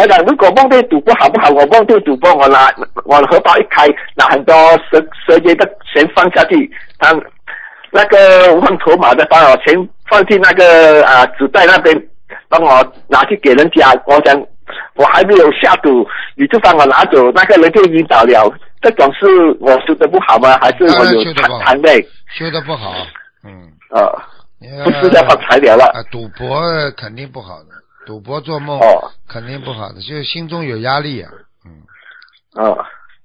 台长，如果梦见赌博好不好？我梦见赌博，我的荷包一开，拿很多蛇节的钱放下去，那个换筹码的把我钱放进那个纸袋那边，帮我拿去给人家。我讲我还没有下赌，你就帮我拿走，那个人就晕倒了。这种是我修的不好吗？还是我有贪累？ 修的不好， 不是要放材料了。 赌博肯定不好的，赌博做梦肯定不好的，就是心中有压力啊。